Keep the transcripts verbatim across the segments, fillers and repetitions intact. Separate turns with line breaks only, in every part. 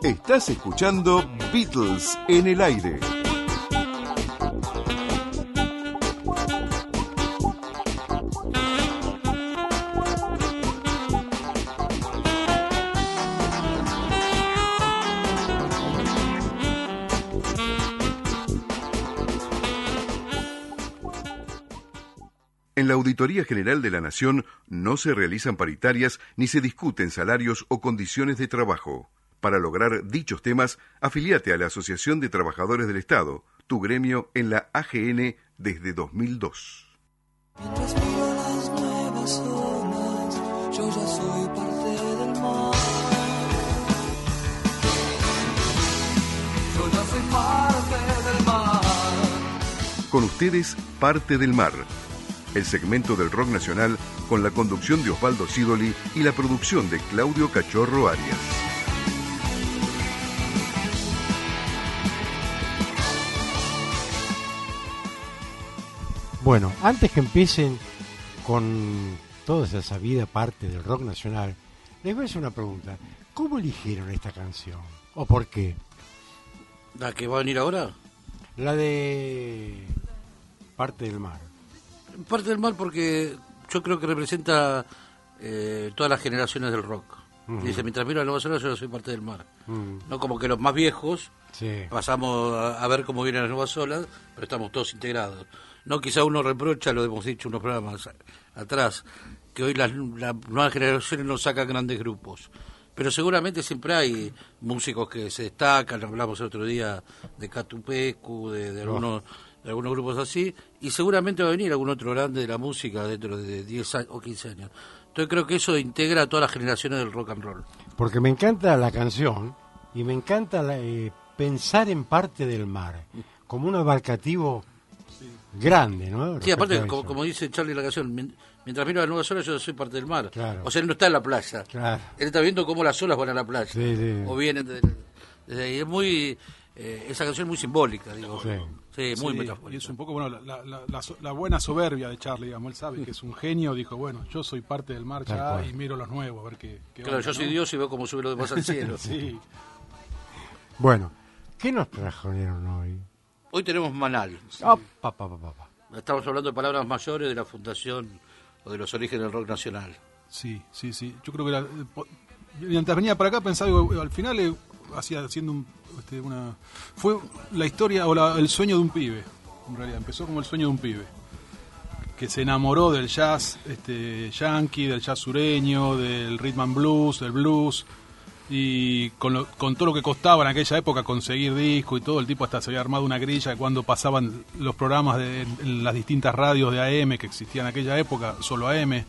Estás escuchando Beatles en el aire. En la Auditoría General de la Nación no se realizan paritarias ni se discuten salarios o condiciones de trabajo. Para lograr dichos temas, afiliate a la Asociación de Trabajadores del Estado, tu gremio en la A G N desde dos mil dos.
Mientras miro las nuevas olas, yo ya soy parte del mar. Yo ya soy parte del mar.
Con ustedes, Parte del Mar, el segmento del rock nacional con la conducción de Osvaldo Sidoli y la producción de Claudio Cachorro Arias.
Bueno, antes que empiecen con toda esa sabida parte del rock nacional, les voy a hacer una pregunta. ¿Cómo eligieron esta canción? ¿O por qué?
¿La que va a venir ahora?
La de Parte del Mar.
Parte del Mar porque yo creo que representa eh, todas las generaciones del rock. Uh-huh. Dice, mientras miro a Nueva Zelanda, yo soy parte del mar. Uh-huh. No como que los más viejos sí. pasamos a, a ver cómo vienen las nuevas olas, pero estamos todos integrados. No, quizá uno reprocha, lo hemos dicho unos programas atrás, que hoy las, las nuevas generaciones no sacan grandes grupos. Pero seguramente siempre hay músicos que se destacan, hablamos el otro día de Catupecu, de, de, algunos, de algunos grupos así, y seguramente va a venir algún otro grande de la música dentro de diez o quince años. Entonces creo que eso integra a todas las generaciones del rock and roll. Porque me encanta la canción, y me encanta la, eh, pensar en Parte del Mar, como un abarcativo grande, ¿no? Sí, aparte, como, como dice Charlie en la canción, mientras miro las nuevas olas, yo soy parte del mar. Claro. O sea, él no está en la playa. Claro. Él está viendo cómo las olas van a la playa. Sí, sí. O vienen desde, desde ahí. Es muy... Eh, esa canción es muy simbólica, digo. Sí, sí muy sí, metafórica. Y es un poco, bueno, la, la, la, la, la buena soberbia de Charlie, digamos. Él sabe que es un genio. Dijo, bueno, yo soy parte del mar ya y miro los nuevos, a ver qué... qué claro, onda, yo soy ¿no? Dios y veo cómo sube los demás al cielo. Sí. Bueno, ¿qué nos trajeron hoy? Hoy tenemos Manal. Oh, pa, pa, pa, pa. Estamos hablando de palabras mayores de la fundación o de los orígenes del rock nacional. Sí, sí, sí. Yo creo que la, mientras venía para acá pensaba, digo, al final eh, hacía haciendo un, este, una fue la historia o la, el sueño de un pibe. En realidad empezó como el sueño de un pibe que se enamoró del jazz este yankee, del jazz sureño, del rhythm and blues, del blues. Y con, lo, con todo lo que costaba en aquella época conseguir disco y todo, el tipo hasta se había armado una grilla cuando pasaban los programas de en las distintas radios de A M que existían en aquella época, solo A M,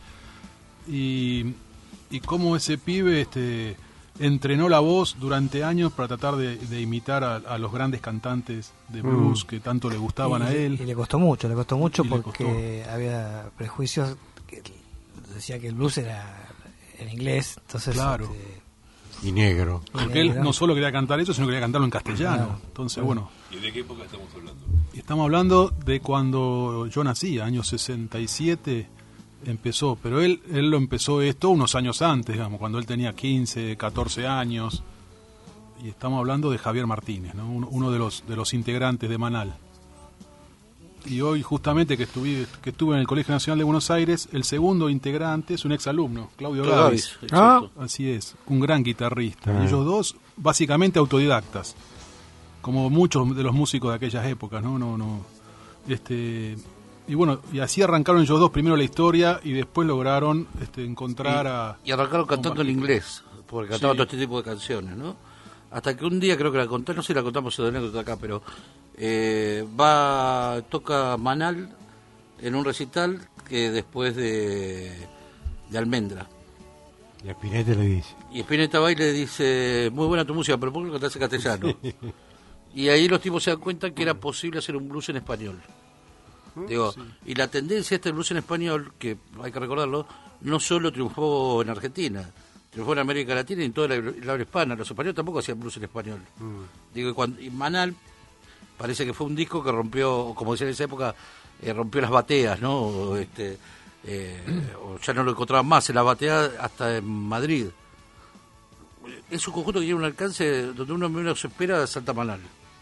y, y cómo ese pibe este, entrenó la voz durante años para tratar de, de imitar a, a los grandes cantantes de blues mm. que tanto le gustaban y, a él. Y le costó mucho, le costó mucho y porque costó. Había prejuicios que decía que el blues era en inglés, entonces... Claro. Este, y negro. Porque él no solo quería cantar eso, sino quería cantarlo en castellano. Claro. Entonces, bueno.
¿Y de qué época estamos hablando?
Estamos hablando de cuando yo nací, años sesenta y siete empezó. Pero él él lo empezó esto unos años antes, digamos, cuando él tenía quince, catorce años. Y estamos hablando de Javier Martínez, ¿no? Uno, uno de los de los integrantes de Manal. Y hoy, justamente, que estuve, que estuve en el Colegio Nacional de Buenos Aires, el segundo integrante es un exalumno, Claudio Gavis. Ah. Así es, un gran guitarrista. Ah. Ellos dos, básicamente autodidactas, como muchos de los músicos de aquellas épocas, ¿no? no, no este Y bueno, y así arrancaron ellos dos primero la historia y después lograron este, encontrar y, a... Y arrancaron cantando en inglés, porque cantaban sí. todo este tipo de canciones, ¿no? Hasta que un día, creo que la conté, no sé si la contamos de anécdota acá, pero eh, va toca Manal en un recital que después de, de Almendra. Y Spinetta le dice. Y Spinetta va y le dice, muy buena tu música, pero ¿por qué no cantás en castellano? Y ahí los tipos se dan cuenta que era posible hacer un blues en español. Digo, sí. Y la tendencia esta del blues en español, que hay que recordarlo, no solo triunfó en Argentina, triunfó en América Latina y en toda la, la habla hispana. Los españoles tampoco hacían blues en español. Mm. Digo, y, cuando, y Manal parece que fue un disco que rompió, como decía en esa época, eh, rompió las bateas, ¿no? O, este, eh, o ya no lo encontraban más en las bateas hasta en Madrid.
es un conjunto que tiene un alcance donde uno menos espera de Santa Manal.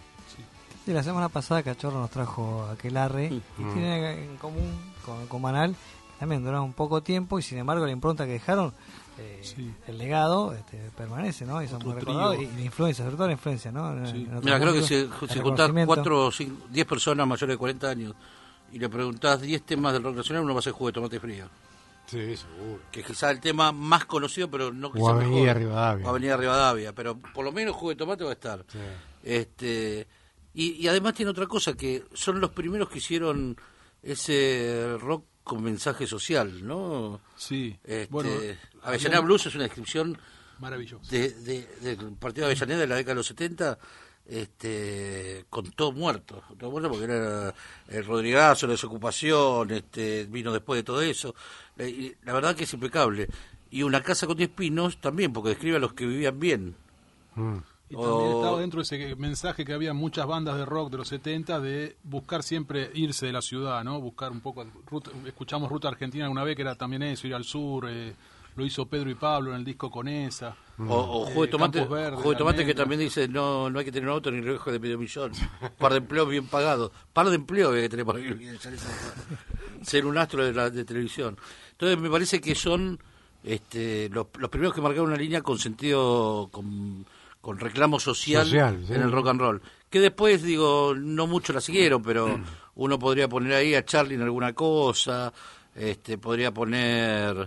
Sí, la semana pasada Cachorro nos trajo Aquelarre
Mm.
y tiene en común con, con Manal, que también duraron un poco tiempo y sin embargo la impronta que dejaron, eh,
Sí.
el legado este, permanece, ¿no? Y son
Otro
muy recordados
trío.
y, y la influencia, sobre todo la influencia, ¿no? En-
Sí.
en otros
Mira, creo que
músicos,
si,
el
si juntás
reconocimiento.
cuatro o cinco, diez personas mayores de cuarenta años y le preguntás diez temas del rock nacional, uno va a ser Jugo de Tomate Frío.
Sí, seguro.
Que es quizá el tema más conocido, pero no que
O
sea
Avenida
mejor.
Rivadavia.
O Avenida Rivadavia, pero por lo menos Jugo de Tomate va a estar.
Sí.
Este, y, y además tiene otra cosa, que son los primeros que hicieron ese rock con mensaje social, ¿no?
Sí,
Este,
bueno,
Avellaneda
había-
Blues es una descripción
maravilloso.
de, de- del partido de Avellaneda de la década de los setenta, este, con todo muerto, todo muerto porque era el Rodrigazo, la desocupación, este, vino después de todo eso. Eh, y la verdad que es impecable. Y Una casa con diez pinos también, porque describe a los que vivían bien.
Mm.
Y también
O-
estaba dentro de ese mensaje que había muchas bandas de rock de los setenta de buscar siempre irse de la ciudad, ¿no? Buscar un poco, ruta- escuchamos Ruta Argentina una vez que era también eso, ir al sur, eh, lo hizo Pedro y Pablo en el disco con esa.
O, o Jugo de
Eh,
Tomate,
Campos Verdes,
Jugo de Tomate que
Almendra.
también dice, no no hay que tener un auto ni reloj de medio millón. Par de empleos bien pagados. Par de empleos hay que tener para vivir bien. Ser un astro de, la, de televisión. Entonces me parece que son este, los, los primeros que marcaron una línea con sentido, con, con reclamo social,
Social, sí.
en el rock and roll. Que después, digo, no mucho la siguieron, pero uno podría poner ahí a Charlie en alguna cosa, este podría poner...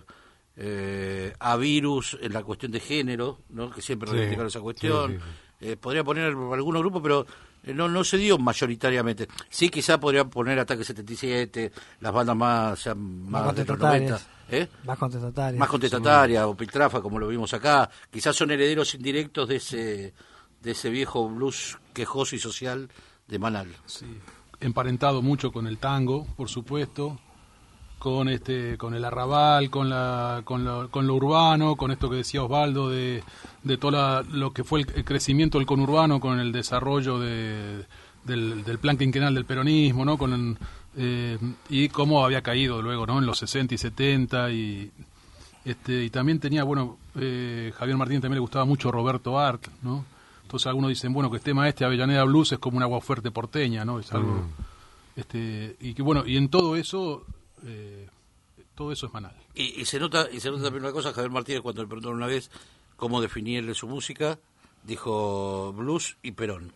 Eh, a Virus en la cuestión de género, ¿no? Que siempre
Sí,
reivindicaron esa cuestión.
sí, sí,
Eh, podría poner algunos grupos, pero eh, no no se dio mayoritariamente. Sí, quizá podría poner Ataque setenta y siete, las bandas más, ya más de los noventa,
contestatarias.
¿eh?
Más contestatarias.
Más contestatarias, o Piltrafa, como lo vimos acá. Quizás son herederos indirectos de ese de ese viejo blues quejoso y social de Manal.
Sí, emparentado mucho con el tango, por supuesto, con este, con el arrabal, con la, con lo, con lo urbano, con esto que decía Osvaldo de, de todo la- lo que fue el, el crecimiento del conurbano, con el desarrollo de, del, del plan quinquenal del peronismo, ¿no? Con eh, y cómo había caído luego, ¿no? En los sesenta y setenta y este y también tenía, bueno, eh, Javier Martín también le gustaba mucho Roberto Arlt, ¿no? Entonces algunos dicen, bueno, que el tema este Avellaneda Blues es como un agua fuerte porteña, ¿no? Es algo este y que bueno, y en todo eso eh, todo eso es Manal.
Y, y se nota y se nota también una cosa, Javier Martínez cuando le preguntaron una vez cómo definirle su música, dijo blues y Perón.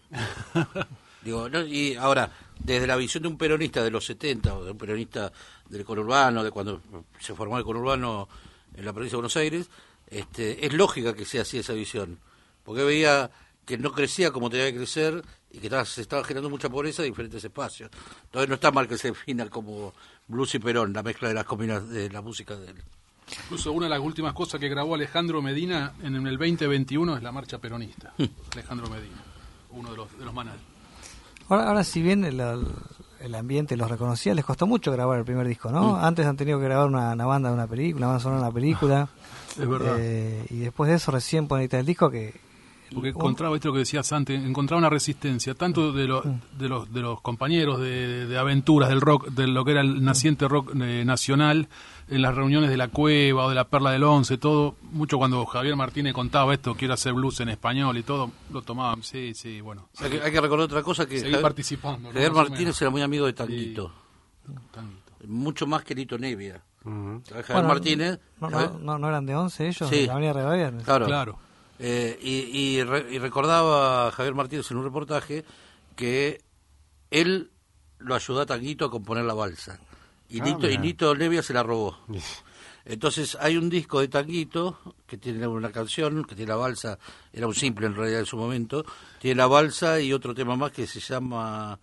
Digo, no, y ahora, desde la visión de un peronista de los setenta, o de un peronista del conurbano, de cuando se formó el conurbano en la provincia de Buenos Aires, este, es lógica que sea así esa visión, porque veía que no crecía como tenía que crecer y que estaba, se estaba generando mucha pobreza en diferentes espacios. Entonces no está mal que se defina como blues y Perón, la mezcla de las combinas de la música de él.
Incluso una de las últimas cosas que grabó Alejandro Medina en el veinte veintiuno es la marcha peronista. Alejandro Medina, uno de los, de los Manal.
Ahora, ahora si bien el, el ambiente los reconocía, les costó mucho grabar el primer disco, ¿no?
Mm.
Antes han tenido que grabar una, una banda de una película, una banda sonora de una película.
Es verdad.
Eh, y después de eso recién ponen el disco que...
Porque encontraba esto que decías antes, encontraba una resistencia tanto de los de los de los compañeros de, de aventuras del rock, de lo que era el naciente rock eh, nacional, en las reuniones de la Cueva o de la Perla del Once, todo, mucho cuando Javier Martínez contaba esto, quiero hacer blues en español y todo, lo tomaban, sí, sí, bueno.
Hay que, hay que recordar otra cosa, que
Seguí
Javier,
participando, ¿no?
Javier
Más o
Martínez
menos.
era muy amigo de Tanguito,
Tanguito.
mucho más que Lito Nevia.
Ujú.
Javier
Bueno,
Martínez,
No,
Javier-
no, no, no eran de once ellos,
Sí.
de la Avenida Rivadavia.
claro,
Claro.
Eh, y, y, re- y recordaba Javier Martínez en un reportaje que él lo ayudó a Tanguito a componer la balsa. Y,
Ah,
Nito, y
mira.
Nito Nevia se la robó. Entonces hay un disco de Tanguito que tiene una canción, que tiene la balsa, era un simple en realidad en su momento, tiene la balsa y otro tema más que se llama...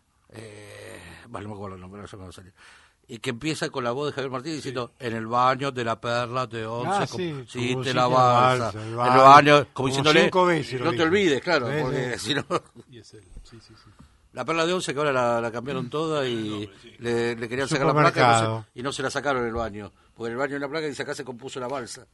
Eh, bueno, no me acuerdo el nombre, no sé cómo salió. Y que empieza con la voz de Javier Martínez diciendo, en el baño de la Perla de Once,
Ah,
com-
sí,
sí,
como
te
si
la
te la
balsa,
balsa, el
en el
baño,
baño, como
como
diciéndole,
cinco veces lo
no te
dijo.
olvides, claro,
Sí,
porque
sí.
si no...
Y es él, sí, sí, sí.
La Perla de Once que ahora la, la cambiaron toda y le, le querían sacar la placa y no,
Supermercado.
se, y no se la sacaron en el baño. Porque en el baño en la placa dice acá se compuso la balsa.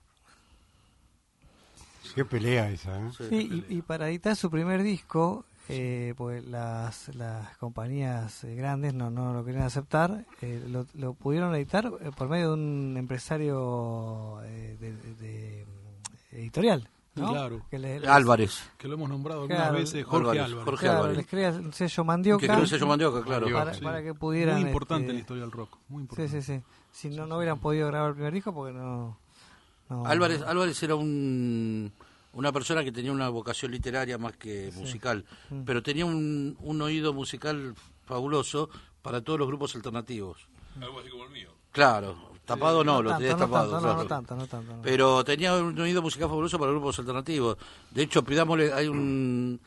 Qué pelea esa, ¿eh?
Sí, y, y para editar su primer disco, eh, pues las, las compañías eh, grandes no, no lo querían aceptar, eh, lo, lo pudieron editar eh, por medio de un empresario eh, de, de- de, mm, editorial, ¿no?
Claro.
Que le- les-
Álvarez.
Que lo hemos nombrado
Claro.
algunas veces, Jorge
Álvarez,
Álvarez.
Jorge
Claro,
Álvarez.
les crea un sello
Que
mandioca
creó el sello Mandioca, claro.
para,
Sí.
para que pudieran...
Muy importante
este,
en la historia del rock. Muy
Sí,
importante.
sí, sí. Si no, no hubieran podido grabar el primer disco porque no... no-
Álvarez, Álvarez era un, una persona que tenía una vocación literaria más que musical,
Mm.
pero tenía un, un oído musical fabuloso para todos los grupos alternativos.
Algo así como el mío.
Claro, tapado no, lo
tanto,
tenía
no
tapado.
tanto, no,
claro.
no tanto, no tanto. no.
Pero tenía un oído musical fabuloso para grupos alternativos. De hecho, pidámosle, hay un,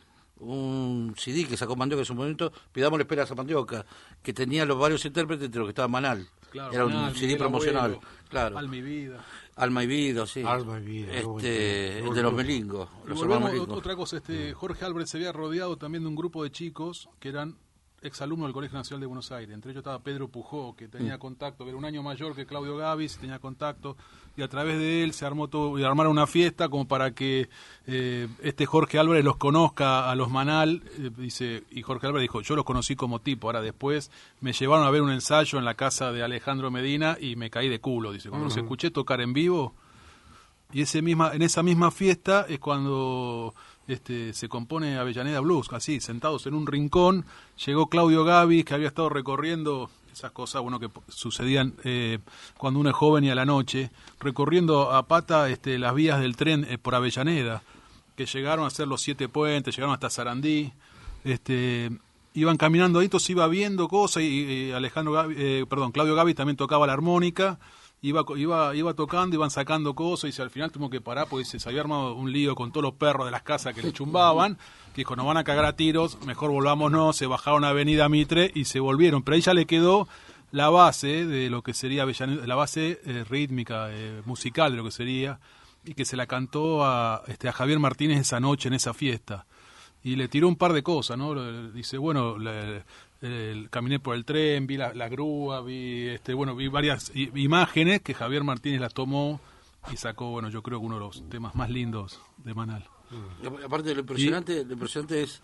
un C D que sacó Mandioca en su momento, pidámosle esperas a Mandioca, que tenía los varios intérpretes entre los que estaba Manal.
Claro,
Era
Manal,
un C D
Miguel
promocional.
Abuelo,
Claro.
Alma y Vida.
Alma y Vida, sí.
Alma y Vida, qué buen
Este,
tema.
el de los Melingos.
Y
Los
volvemos,
hermanos Melingos.
otra cosa, este Jorge Álvarez se había rodeado también de un grupo de chicos que eran exalumnos del Colegio Nacional de Buenos Aires. Entre ellos estaba Pedro Pujó, que tenía contacto, que era un año mayor que Claudio Gavis, tenía contacto, y a través de él se armó todo, y armaron una fiesta como para que eh, este Jorge Álvarez los conozca a los Manal, eh, dice, y Jorge Álvarez dijo, yo los conocí como tipo, ahora después me llevaron a ver un ensayo en la casa de Alejandro Medina y me caí de culo, dice, cuando los escuché tocar en vivo, y ese misma, en esa misma fiesta es cuando este, se compone Avellaneda Blues, así, sentados en un rincón. Llegó Claudio Gavis, que había estado recorriendo esas cosas, bueno, que p- sucedían eh, cuando uno es joven y a la noche, recorriendo a pata este, las vías del tren eh, por Avellaneda, que llegaron a hacer los siete puentes, llegaron hasta Sarandí, este, iban caminando ahí, entonces iba viendo cosas, y, y Alejandro Gavi- eh, perdón, Claudio Gavis también tocaba la armónica. Iba, co- iba, iba tocando, iban sacando cosas, y dice, al final tuvimos que parar porque se había armado un lío con todos los perros de las casas que le chumbaban, que dijo, nos van a cagar a tiros, mejor volvámonos, se bajaron a Avenida Mitre y se volvieron, pero ahí ya le quedó la base de lo que sería Avellaneda, la base eh, rítmica, eh, musical de lo que sería, y que se la cantó a, este, a Javier Martínez esa noche en esa fiesta. Y le tiró un par de cosas, ¿no? Le- Dice, bueno, le- el- caminé por el tren, vi la, la grúa, vi, este, bueno, vi varias i- imágenes que Javier Martínez las tomó y sacó, bueno, yo creo que uno de los temas más lindos de Manal.
Y aparte, lo impresionante, lo impresionante es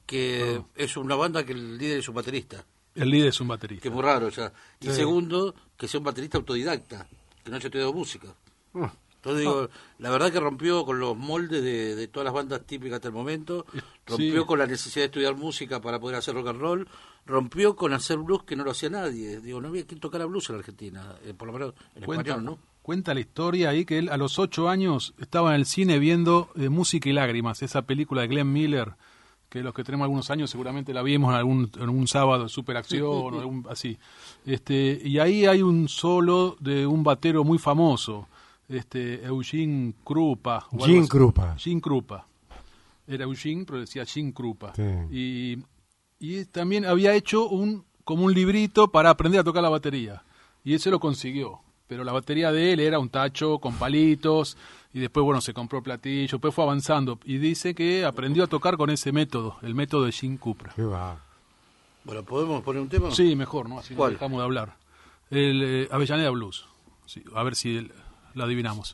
que es una banda que el líder es un baterista,
El líder es un
que
baterista.
es muy raro ya. Y segundo, que sea un baterista autodidacta, que no haya estudiado música. Entonces digo, la verdad que rompió con los moldes de, de todas las bandas típicas hasta el momento, rompió
Sí.
con la necesidad de estudiar música para poder hacer rock and roll, rompió con hacer blues que no lo hacía nadie. Digo, no había quien tocara blues en la Argentina, eh, por lo menos en
Cuenta,
español, ¿no?
cuenta la historia ahí que él a los ocho años estaba en el cine viendo eh, Música y Lágrimas, esa película de Glenn Miller, que los que tenemos algunos años seguramente la vimos en algún, en un sábado de superacción o algún, así. Este, y ahí hay un solo de un batero muy famoso, este Eugene Krupa. o algo
Gene
así.
Krupa.
Gene Krupa. Era Eugene, pero decía Gene Krupa.
Sí.
Y, y también había hecho un como un librito para aprender a tocar la batería. Y ese lo consiguió. Pero la batería de él era un tacho con palitos. Y después, bueno, se compró platillo. Después fue avanzando. Y dice que aprendió a tocar con ese método. El método de Gene Krupa.
Qué va.
Bueno, ¿podemos poner un tema?
Sí, mejor, ¿no? Así no
¿Cuál?
dejamos de hablar. El eh, Avellaneda Blues. Sí, a ver si el- lo adivinamos.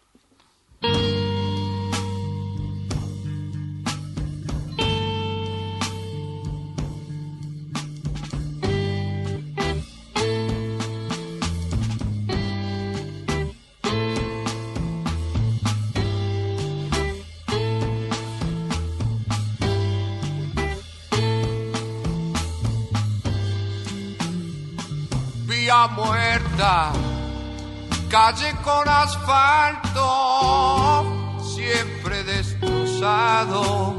Vía muerta, calle con asfalto, siempre destrozado.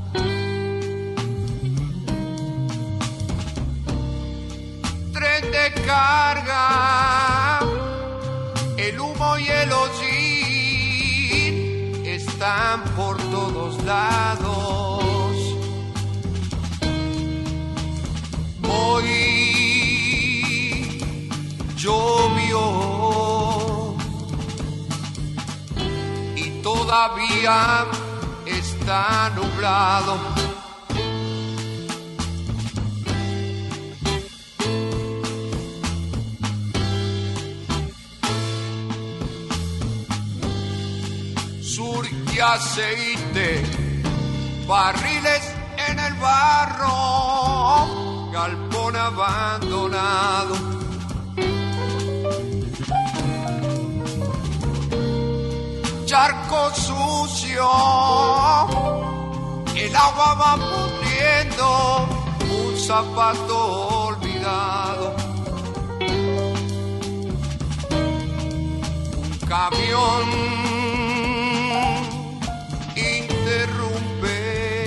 Tren de carga, el humo y el hollín están por todos lados. Hoy llovió y todavía está nublado. Surge aceite, barriles en el barro, galpón abandonado. charco sucio, el agua va pudriendo un zapato olvidado. Un camión interrumpe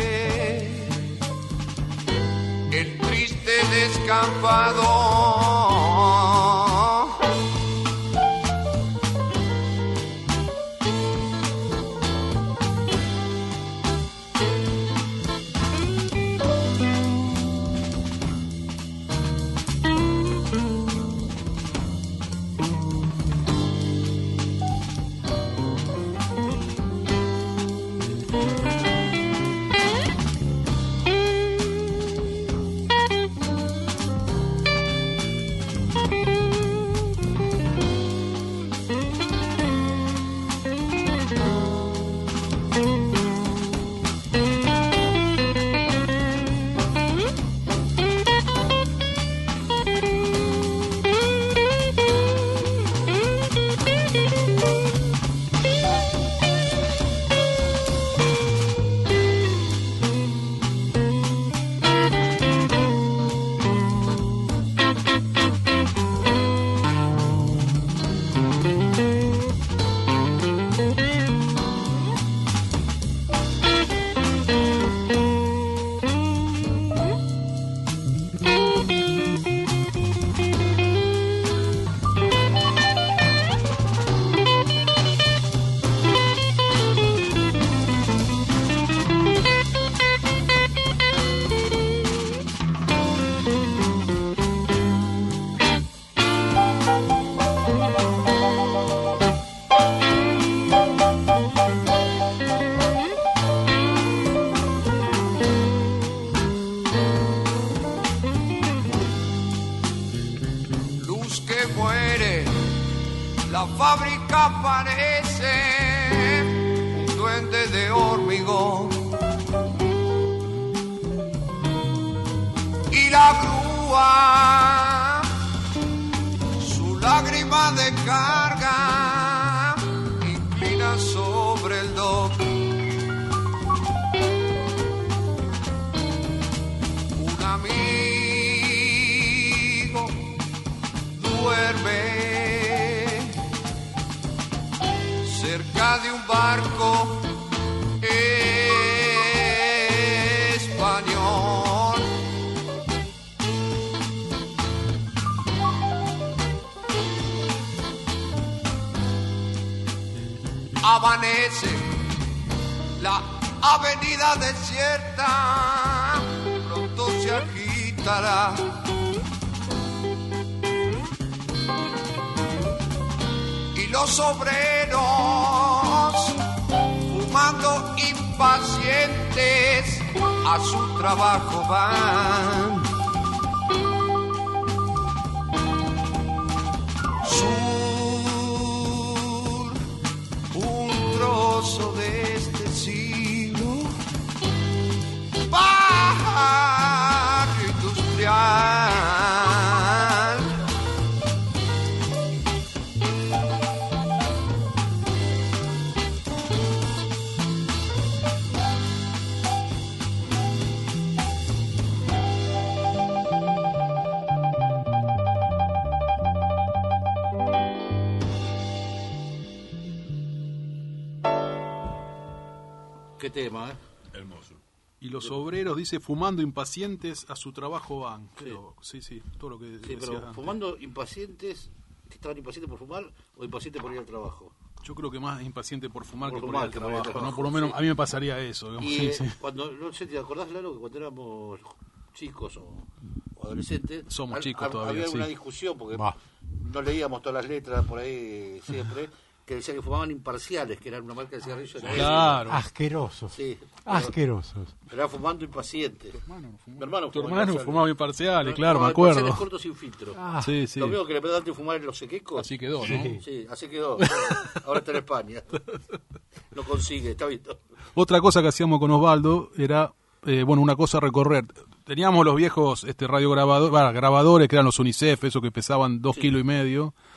el triste descampado. La fábrica parece un duende de hormigón y la grúa su lágrima de carga inclina sobre el dock. Un amigo duerme cerca de un barco español. Amanece la avenida desierta, pronto se agitará. Los obreros fumando impacientes a su trabajo van. Sur, un trozo de este siglo, barrio industrial.
Qué tema, ¿eh?
Hermoso. Y los obreros, dice, fumando impacientes a su trabajo van.
Sí,
pero, sí, sí, todo lo que
sí,
decías
pero
antes.
fumando impacientes, ¿estaban impacientes por fumar o impacientes por ir al trabajo?
Yo creo que más impaciente por fumar
Por
que
fumar
por ir
que
al
por ir al
trabajo,
trabajo,
¿no? Por lo menos
sí.
a mí me pasaría eso. Digamos,
Y
sí,
eh,
sí.
cuando, no sé, ¿te acordás, Lalo, que cuando éramos chicos o, o adolescentes?
Somos
al-
chicos
al-
todavía,
Había
sí.
una discusión, porque
Va.
no leíamos todas las letras por ahí siempre, que decía que fumaban imparciales, que eran una marca de cigarrillo. de la
Claro.
Asquerosos.
Sí,
Asquerosos.
pero era fumando impacientes. Mi hermano
Tu
fumaba
hermano
imparciales.
fumaba imparciales,
No,
claro,
no,
me acuerdo.
imparciales cortos sin filtro.
Ah,
Sí, sí.
Lo mismo que le pedó antes fumar en los sequecos.
Así quedó, ¿no?
Sí.
Sí, así quedó. Ahora está en España. Lo consigue, está visto.
Otra cosa que hacíamos con Osvaldo era, eh, bueno, una cosa a recorrer. Teníamos los viejos este radiograbadores, bueno, grabadores que eran los UNICEF, esos que pesaban dos
Sí.
kilos y medio.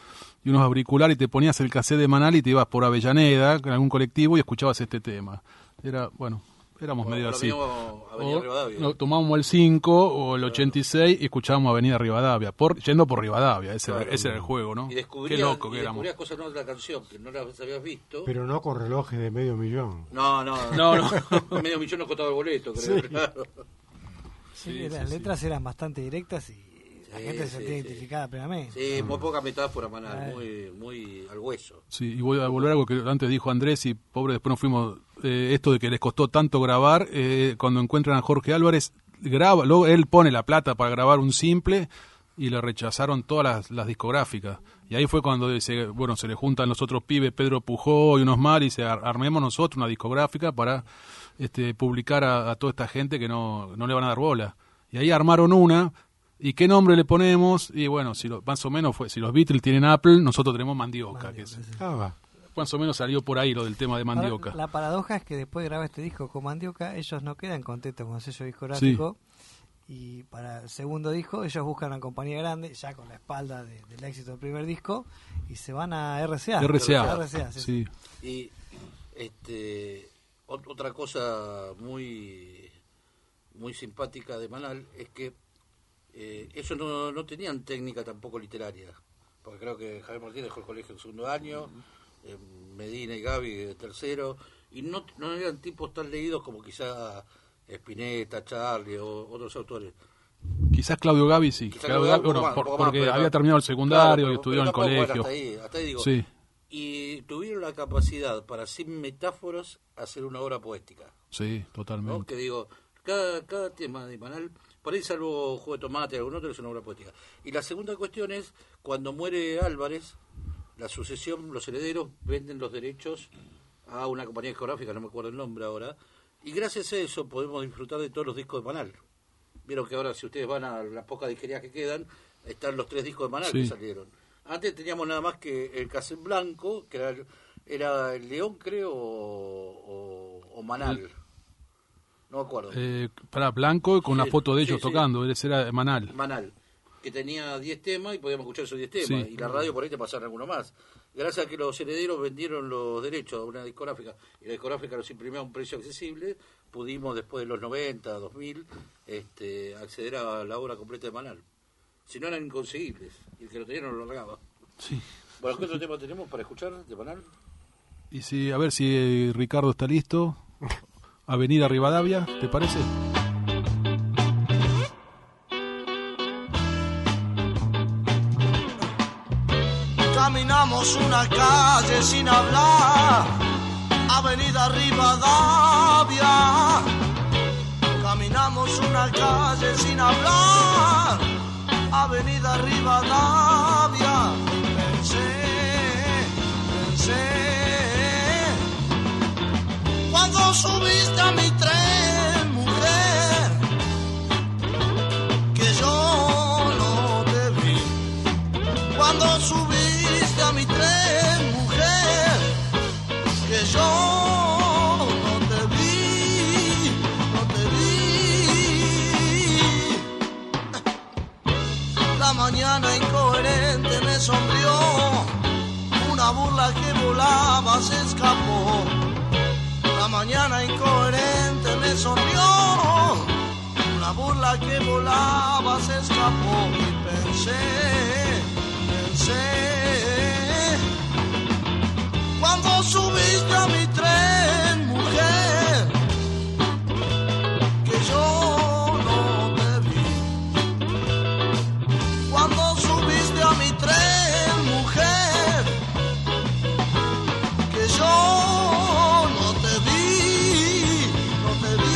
y unos auriculares y te ponías el cassette de Manal y te ibas por Avellaneda con algún colectivo y escuchabas este tema. Era, bueno, éramos
Bueno,
medio
lo
así.
mismo Avenida
O,
Rivadavia.
no, tomábamos el cinco o el ochenta y seis y escuchábamos Avenida Rivadavia, por, yendo por Rivadavia, ese,
Claro.
era, ese era el juego, ¿no?
Y
Qué
descubrías,
loco
y
que éramos.
descubrías cosas nuevas de la canción que no las habías visto.
Pero no con relojes de medio millón.
No, no,
No, no.
medio millón nos costaba el boleto, creo.
Sí.
Claro.
Sí,
Sí,
las
sí,
letras eran bastante directas y la
Sí,
gente se
sí,
sentía
sí.
identificada plenamente.
Sí, muy poca metáfora, Manal,
Ay.
muy, muy al hueso.
Sí, y voy a volver a algo que antes dijo Andrés y pobre después nos fuimos, eh, esto de que les costó tanto grabar, eh, cuando encuentran a Jorge Álvarez, graba, luego él pone la plata para grabar un simple y le rechazaron todas las, las discográficas. Y ahí fue cuando se, bueno, se le juntan los otros pibes, Pedro Pujó y unos más, y se ar- armemos nosotros una discográfica para este, publicar a, a toda esta gente que no, no le van a dar bola. Y ahí armaron una. ¿Y qué nombre le ponemos? Y bueno, si lo, más o menos fue, si los Beatles tienen Apple, nosotros tenemos Mandioca, que es,
Ah, va.
más o menos salió por ahí lo del tema de Mandioca.
Ahora, la paradoja es que después de grabar este disco con Mandioca, ellos no quedan contentos con el sello discográfico. Y para el segundo disco, ellos buscan una compañía grande, ya con la espalda de- del éxito del primer disco, y se van a R C A.
R C A,
R C A, sí, sí.
sí.
Y este ot- otra cosa muy muy simpática de Manal es que eh, ellos no, no tenían técnica tampoco literaria, porque creo que Javier Martínez dejó el colegio en segundo año, eh, Medina y Gaby de tercero, y no, no eran tipos tan leídos como quizá Spinetta, Charlie o otros autores.
Quizás Claudio Gavi sí.
Quizá
Claudio
Claudio
Gavi, bueno,
un poco más,
por-
un poco más,
porque
pero
había
no-
terminado el secundario
Claro,
y
pero-
estudió en el
pero tampoco,
colegio.
bueno, hasta ahí, hasta ahí digo.
Sí,
Y tuvieron la capacidad para, sin metáforas, hacer una obra poética.
sí,
¿no?
totalmente.
Que digo, cada, cada tema de Manal, por ahí salvo Juego de Tomate, algún otro, es una obra poética. Y la segunda cuestión es, cuando muere Álvarez, la sucesión, los herederos venden los derechos a una compañía discográfica, no me acuerdo el nombre ahora, y gracias a eso podemos disfrutar de todos los discos de Manal. Vieron que ahora, si ustedes van a las pocas disquerías que quedan, están los tres discos de Manal
Sí.
que salieron. Antes teníamos nada más que el cassette blanco, que era, era el León, creo, o, o, o Manal. No me acuerdo.
Eh, para Blanco con una
Sí,
foto de
sí,
ellos
sí.
tocando, ese era Manal.
Manal, que tenía diez temas y podíamos escuchar esos diez temas.
Sí.
Y la radio por ahí te pasaron alguno más. Gracias a que los herederos vendieron los derechos a una discográfica y la discográfica los imprimía a un precio accesible, pudimos después de los noventa, dos mil, este, acceder a la obra completa de Manal. Si no, eran inconseguibles. Y el que lo tenía no lo largaba.
Sí.
Bueno, ¿qué otro tema tenemos para escuchar de Manal?
Y si, a ver si eh, Ricardo está listo. Avenida Rivadavia, ¿te parece?
Caminamos una calle sin hablar, Avenida Rivadavia. Caminamos una calle sin hablar, Avenida Rivadavia. Pensé, pensé, cuando subiste a mi tren, mujer, que yo no te vi. Cuando subiste a mi tren, mujer, que yo no te vi, no te vi. La mañana incoherente me sonrió, una burla que volaba se escapó. La mañana incoherente me sonrió, una burla que volaba se escapó. Y pensé, pensé, cuando subiste a mi tren, mujer, que yo no te vi. Cuando subiste a mi tren, mujer, que yo no te vi, no te vi.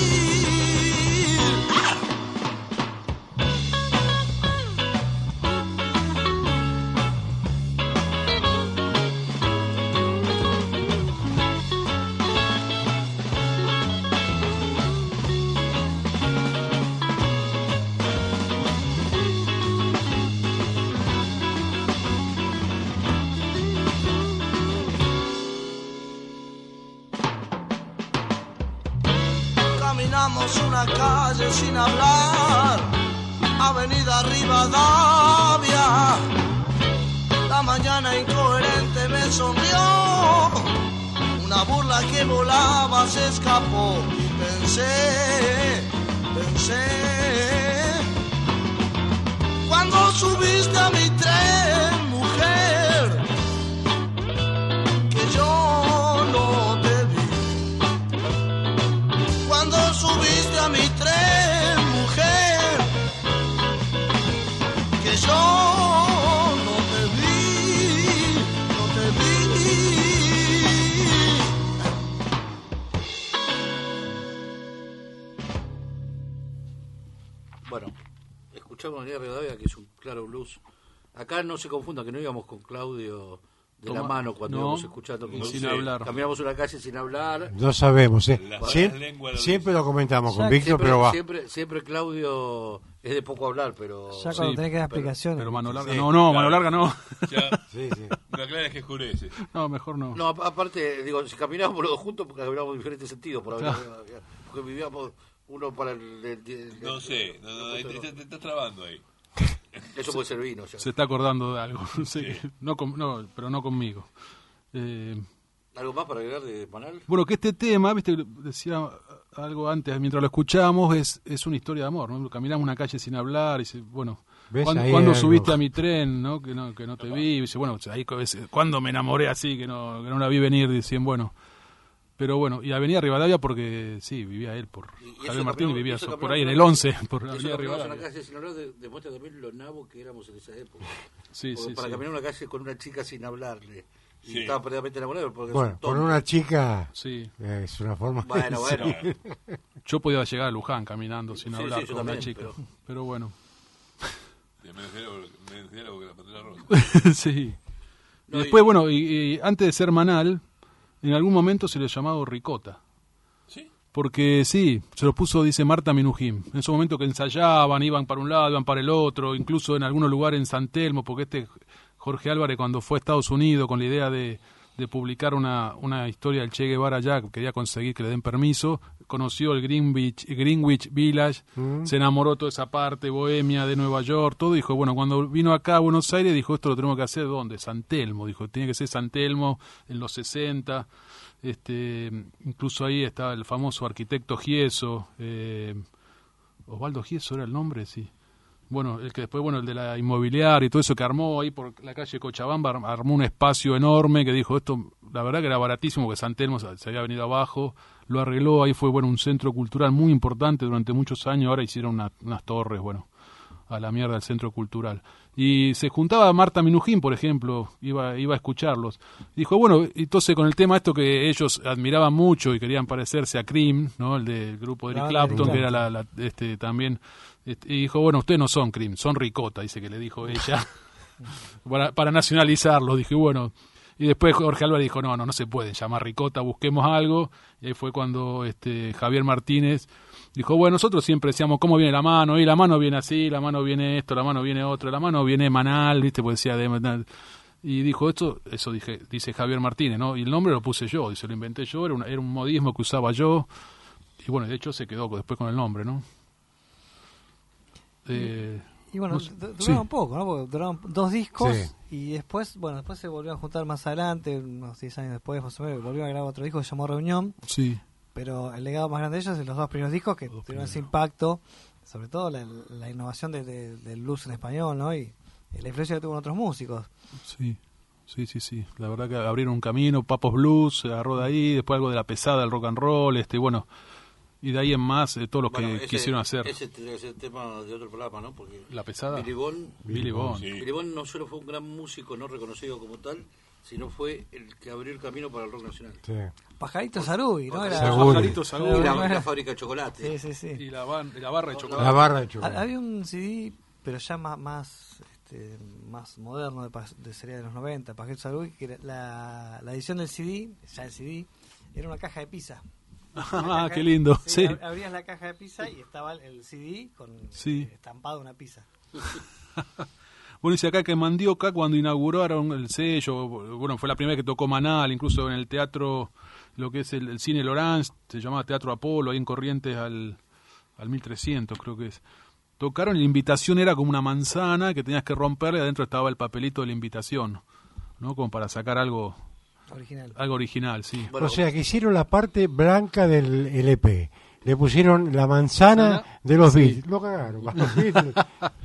Caminamos una calle sin hablar, Avenida Rivadavia. La la mañana incoherente me sonrió. Una burla que volaba se escapó y pensé, pensé. Cuando subiste a mi tren, mujer, que yo no te vi. Cuando subiste a mi tren, mujer, que yo no te vi, no te vi.
Bueno, escuchamos a María Rivadavia, que es un claro blues. Acá no se confunda que no íbamos con Claudio de Toma, la mano cuando no, íbamos escuchando.
Y sin hablar.
Caminamos una calle sin hablar.
No sabemos, ¿eh?
La,
siempre,
la
siempre lo comentamos con
ya,
Víctor,
siempre,
pero va.
Siempre, siempre Claudio es de poco hablar, pero...
Ya cuando
sí,
tenés que dar explicaciones.
Pero mano larga,
sí,
no, no,
claro.
mano larga no.
Ya,
Sí, sí.
la clara es que oscurece.
No, mejor no.
No, aparte, digo, si caminábamos los dos juntos, porque caminábamos en diferentes sentidos, por
Claro.
haber, porque vivíamos uno para el... el- el-
No sé, no, no, te, te- te estás trabando ahí.
Eso puede ser vino, ya.
Se está acordando de algo. Sí. No, con- no, pero no conmigo. Eh,
¿Algo más para agregar de Manal?
bueno, que este tema, viste, decía algo antes, mientras lo escuchamos, es, es una historia de amor, ¿no? Caminamos una calle sin hablar, y dice, bueno,
¿Ves?
¿cuándo,
Ahí
¿cuándo
hay
subiste
algo.
a mi tren, no? Que no, que no te vi, y dice, bueno, ahí, ¿cuándo me enamoré así, que no, que no la vi venir? Dicen, bueno, pero bueno, y Avenida Rivadavia porque, sí, vivía él por
Y- y
Javier
eso
Martín, y
caminamos-
vivía
y eso
so- por
caminamos
ahí en
una
el
calle-
once, por
Eso
Avenida
caminamos en la
Rivadavia.
calle sin hablar, de- demuestra también lo nabos que éramos en esa época.
Sí,
Porque
sí,
para
sí.
caminar una calle con una chica sin hablarle. Y
Sí.
estaba perdidamente enamorado porque
Bueno,
es un
con
tonto.
una chica
Sí.
eh, es una forma.
Bueno, bueno.
Yo podía llegar a Luján caminando sin
Sí,
hablar
sí, yo
con una
también,
chica,
pero-
pero bueno.
Y menos diálogo, menos diálogo que la pantera rosa.
Sí.
No,
y después,
y-
bueno, y, y antes de ser Manal, en algún momento se le llamado Ricota.
¿Sí?
Porque sí, se lo puso, dice Marta Minujín. En ese momento que ensayaban, iban para un lado, iban para el otro, incluso en algunos lugares en San Telmo, porque este Jorge Álvarez cuando fue a Estados Unidos con la idea de, de publicar una, una historia del Che Guevara allá, quería conseguir que le den permiso, conoció el Greenwich, Greenwich Village,
Mm.
se enamoró toda esa parte, Bohemia, de Nueva York, todo, dijo, bueno, cuando vino acá a Buenos Aires, dijo, esto lo tenemos que hacer, ¿dónde? San Telmo, dijo, tiene que ser San Telmo en los sesenta, este, incluso ahí estaba el famoso arquitecto Gieso, eh, Osvaldo Gieso era el nombre, sí. Bueno, el que después, bueno, el de la inmobiliaria y todo eso que armó ahí por la calle Cochabamba, ar- armó un espacio enorme que dijo, esto, la verdad que era baratísimo, que San Telmo se se había venido abajo, lo arregló, ahí fue, bueno, un centro cultural muy importante durante muchos años, ahora hicieron una- unas torres, bueno, a la mierda el centro cultural. Y se juntaba Marta Minujín, por ejemplo, iba, iba a escucharlos. Dijo, bueno, entonces con el tema esto que ellos admiraban mucho y querían parecerse a Cream, ¿no? El del grupo de Eric
Ah,
Clapton,
Eric
que era la, la- este también, este, y dijo, bueno, ustedes no son Cream, son Ricota, dice que le dijo ella, para, para nacionalizarlos. Dije, bueno, y después Jorge Álvarez dijo, no, no, no se pueden llamar Ricota, busquemos algo, y ahí fue cuando este Javier Martínez dijo, bueno, nosotros siempre decíamos cómo viene la mano, y la mano viene así, la mano viene esto, la mano viene otro, la mano viene Manal, ¿viste? Pues decía de... Y dijo esto, eso dije, dice Javier Martínez, ¿no? Y el nombre lo puse yo, dice, lo inventé yo, era, una, era un modismo que usaba yo, y bueno, de hecho se quedó después con el nombre, ¿no? Eh,
Y bueno,
no sé,
du-
sí.
duraron poco, ¿no? Porque duraron dos discos
Sí.
y después, bueno, después se volvió a juntar más adelante, unos diez años después, más o menos, volvió a grabar otro disco que se llamó Reunión,
Sí,
pero el legado más grande de ellos es los dos primeros discos que
Los
tuvieron ese
primeros.
impacto, sobre todo la, la innovación de, de- del blues en español, ¿no? Y, y la influencia que tuvo en otros músicos.
sí, sí, sí, sí. La verdad que abrieron un camino, Papos Blues, se agarró de ahí, después algo de la pesada, del rock and roll, este, bueno, y de ahí en más, eh, todos los
Bueno,
que
ese-
quisieron hacer.
Ese tendría que ser el tema de otro programa, ¿no? Porque
La pesada.
Billy Bond,
Billy Bond.
Sí.
Billy Bond no solo fue un gran músico no reconocido como tal, sino fue el que abrió el camino para el rock nacional.
Sí.
Pajarito Saruy, ¿no? Era,
Seguro.
Pajarito
Y
Sagún.
la,
bueno.
la fábrica de chocolate.
Sí, sí, sí.
Y la, ban- y la barra de chocolate.
La barra de
Ha-
chocolate.
Había un C D, pero ya más más, este, más moderno, de, pa- de serie de los noventa, Pajarito Saruy, que era la, la edición del C D, ya el C D, era una caja de pizza. Una
Ah,
caja
qué
de-
lindo, sí.
ab- Abrías la caja de pizza y estaba el, el C D con
Sí.
eh, estampado una pizza.
Bueno, dice acá que Mandioca, cuando inauguraron el sello, bueno, fue la primera que tocó Manal, incluso en el teatro, lo que es el, el cine Lorance, se llamaba Teatro Apolo, ahí en Corrientes al, al mil trescientos, creo que es. tocaron y la invitación era como una manzana que tenías que romperle y adentro estaba el papelito de la invitación, ¿no? Como para sacar algo
original.
Algo original, sí.
Bueno, o sea, que hicieron la parte blanca del L P. Le pusieron la manzana de los
sí.
Beatles. Lo cagaron. Los Beatles.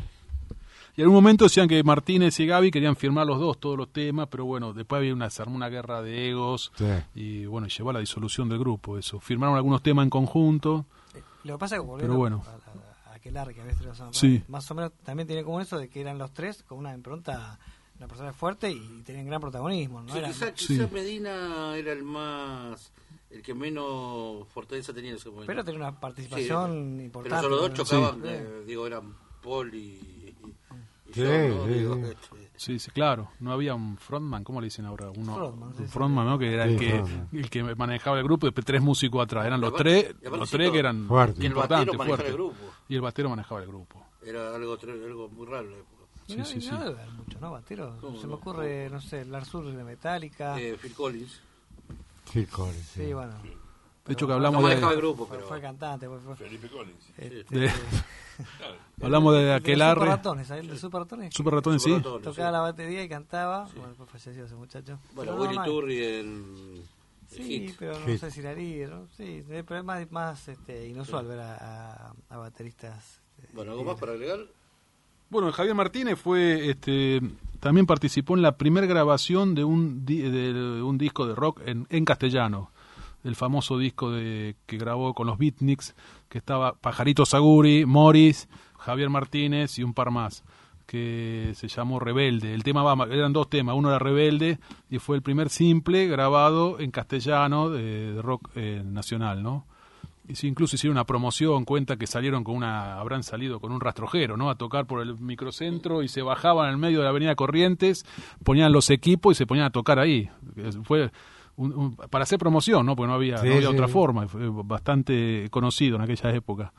Y en un momento decían que Martínez y Gaby querían firmar los dos todos los temas, pero bueno, después había una, se armó una guerra de egos sí. y bueno, llevó a la disolución del grupo eso. Firmaron algunos temas en conjunto.
Lo que pasa es que
pero bueno.
a, a, a aquel arque, a veces los
sí.
más o menos también tiene como eso de que eran los tres con una impronta, una persona fuerte y tenían gran protagonismo, ¿no?
Sí,
Era,
quizá,
sí.
quizá Medina era el más, el que menos fortaleza tenía en ese momento.
Pero tenía una participación
sí,
importante.
Pero solo dos chocaban,
sí.
eh, digo, eran Paul y, y, y
sí,
yo, ¿no?
sí,
Digo,
sí.
este,
Sí, sí, claro. No había un frontman, ¿cómo le dicen ahora? Uno,
frontman, sí,
un frontman, ¿no? Que era
sí,
el que
frontman.
el que manejaba el grupo y después tres músicos atrás. Eran los tres, los tres que eran
fuerte.
importantes,
y el
fuertes.
el grupo.
Y el batero manejaba el grupo.
Era algo, algo muy raro en la época.
Y
Sí,
no,
sí,
y
sí.
no debe haber mucho, ¿no? Batero.
¿Cómo
Se
no?
me ocurre, no sé, Lars Ulrich de Metallica.
Eh, Phil Collins.
Phil Collins.
Sí,
Sí.
bueno.
De hecho, que
Pero
hablamos
no
de...
manejaba el grupo,
Fue,
pero...
fue cantante. Fue, fue,
Felipe Collins.
este,
de- Hablamos de aquel
Super
arre.
Ratones, ¿sabes? De Super Ratones.
Super Ratones, sí.
Super Ratones,
Tocaba
sí.
la batería y cantaba. Bueno, después falleció ese muchacho.
Bueno,
Pero no,
Willy
no,
Turri en...
Sí,
Hit.
pero no
Hit.
sé si la haría, ¿no? Sí, pero es más, más este, inusual ver a, a, a bateristas. Este,
Bueno, ¿algo más para agregar?
Bueno, Javier Martínez fue, este, también participó en la primera grabación de un, di- de un disco de rock en, en castellano, el famoso disco de, que grabó con los Beatniks, que estaba Pajarito Saguri, Morris, Javier Martínez y un par más, que se llamó Rebelde. El tema va, eran dos temas, uno era Rebelde y fue el primer simple grabado en castellano de, de rock eh, nacional, ¿no? Y sí, incluso hicieron una promoción, cuenta que salieron con una, habrán salido con un rastrojero, ¿no? A tocar por el microcentro y se bajaban en el medio de la avenida Corrientes, ponían los equipos y se ponían a tocar ahí. Fue un, un, para hacer promoción, ¿no? Porque no había,
Sí,
no había
sí.
otra forma, fue bastante conocido en aquella época.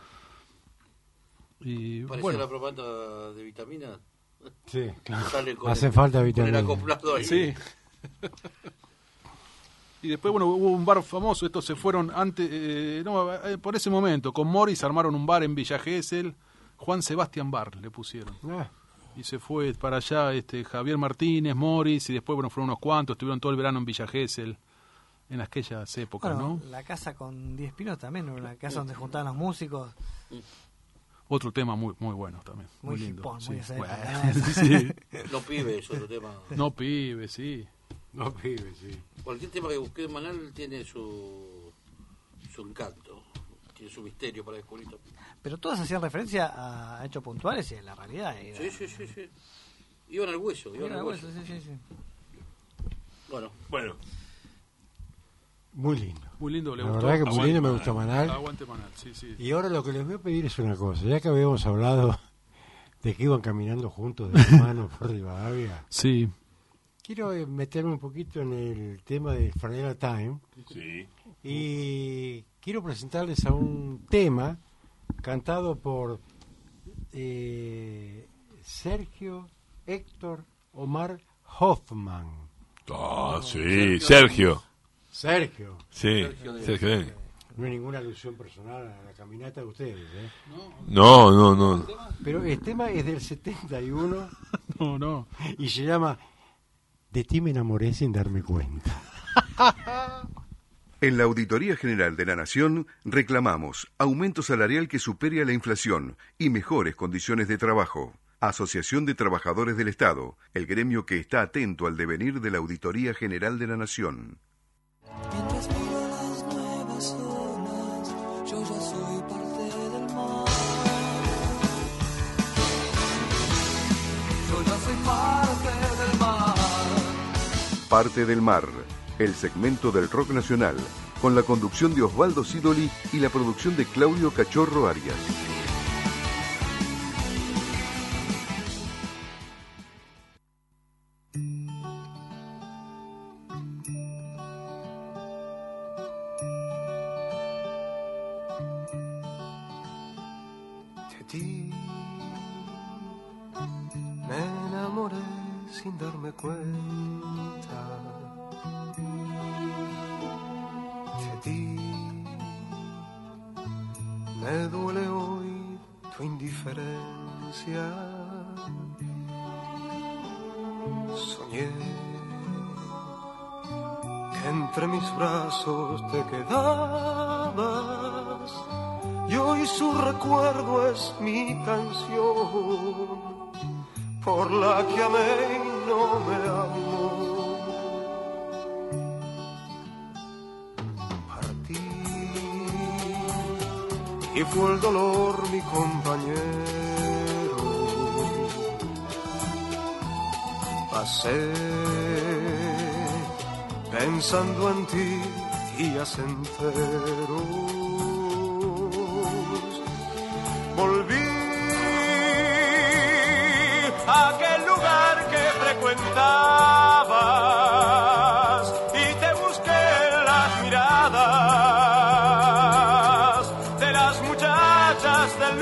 Y
Parecía
bueno,
la propaganda de vitamina.
Sí.
Sale con
Hace
el-
falta
con el
vitamina.
acoplado ahí.
sí. Y después, bueno, hubo un bar famoso, estos se fueron antes, eh, no, eh, por ese momento, con Morris armaron un bar en Villa Gesell, Juan Sebastián Bar le pusieron.
Ah,
Y se fue para allá este Javier Martínez, Morris, y después, bueno, fueron unos cuantos, estuvieron todo el verano en Villa Gesell, en aquellas épocas,
Bueno,
¿no?
la casa con diez pinos también, una casa donde juntaban los músicos.
Otro tema muy muy bueno también, muy,
Muy
lindo.
hipón,
sí.
muy esa
Bueno,
época, ¿no?
sí.
No pibes, otro tema.
No pibe, sí.
no, pibe, sí.
Cualquier tema que busque de Manal tiene su, su encanto, tiene su misterio para descubrir.
Pero todas hacían referencia a hechos puntuales y en la realidad. Era,
Sí, sí, sí, sí. Iban al hueso, iban
era
al hueso.
hueso, sí, sí, sí.
Bueno,
Bueno,
Muy lindo.
Muy lindo, le
La
gustó.
verdad que muy
Aguante
lindo, me
Manal.
gustó Manal.
Aguante Manal, sí, sí.
Y ahora lo que les voy a pedir es una cosa. Ya que habíamos hablado de que iban caminando juntos de la mano por Rivadavia,
Sí,
quiero eh, meterme un poquito en el tema de Franela Time
sí.
y quiero presentarles a un tema cantado por eh, Sergio Héctor Omar Hoffman.
Ah, sí, Sergio.
Sergio,
Sí,
Sergio de-
Sergio. de-
no hay ninguna alusión personal a la caminata de ustedes, ¿eh?
No, no, no.
Pero el tema es del setenta y uno
no, no.
y se llama De ti me enamoré sin darme cuenta.
En la Auditoría General de la Nación reclamamos aumento salarial que supere a la inflación y mejores condiciones de trabajo. Asociación de Trabajadores del Estado, el gremio que está atento al devenir de la Auditoría General de la Nación.
Mientras miro las nuevas olas, yo ya soy parte del mar. Yo ya soy parte del mar.
Parte del Mar, el segmento del rock nacional, con la conducción de Osvaldo Sidoli y la producción de Claudio Cachorro Arias.
De ti me enamoré sin darme cuenta. De ti me duele hoy tu
tu indiferencia. Soñé que entre mis brazos te quedabas y hoy su recuerdo es mi canción por la que amé y no me amó. Partí y fue el dolor mi compañero. Pasé pensando en ti días enteros. Volví a aquel lugar que frecuentabas y te busqué en las miradas de las muchachas del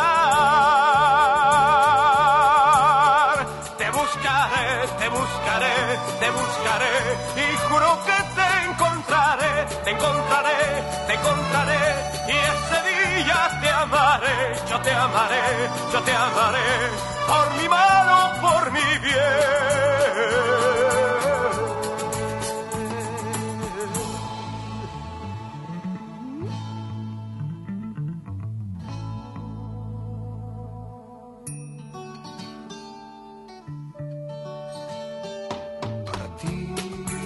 lugar. Te buscaré, te buscaré, te buscaré y juro que te encontraré, te encontraré, te encontraré y ese día te amaré, yo te amaré, yo te amaré, por mi mal o por mi bien. Para ti